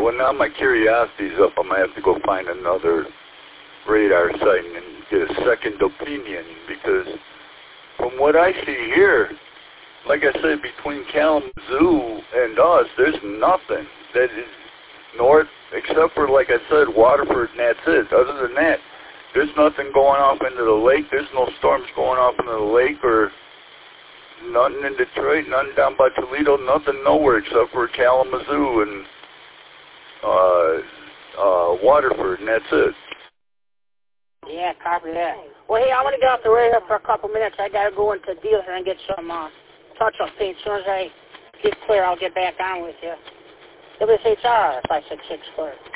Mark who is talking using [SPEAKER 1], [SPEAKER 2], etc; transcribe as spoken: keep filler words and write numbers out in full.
[SPEAKER 1] well, now my curiosity's up. I'm going to have to go find another radar site and get a second opinion, because from what I see here, like I said, between Kalamazoo and us, there's nothing that is north, except for, like I said, Waterford, and that's it. Other than that, there's nothing going off into the lake. There's no storms going off into the lake, or nothing in Detroit, nothing down by Toledo, nothing nowhere except for Kalamazoo and uh, uh, Waterford, and that's it.
[SPEAKER 2] Yeah, copy that. Well, hey, I'm going to get off the radio for a couple minutes. I got to go into the dealer here and get some uh, touch-up paint. As soon as I get clear, I'll get back on with you. W S H R five six six clear.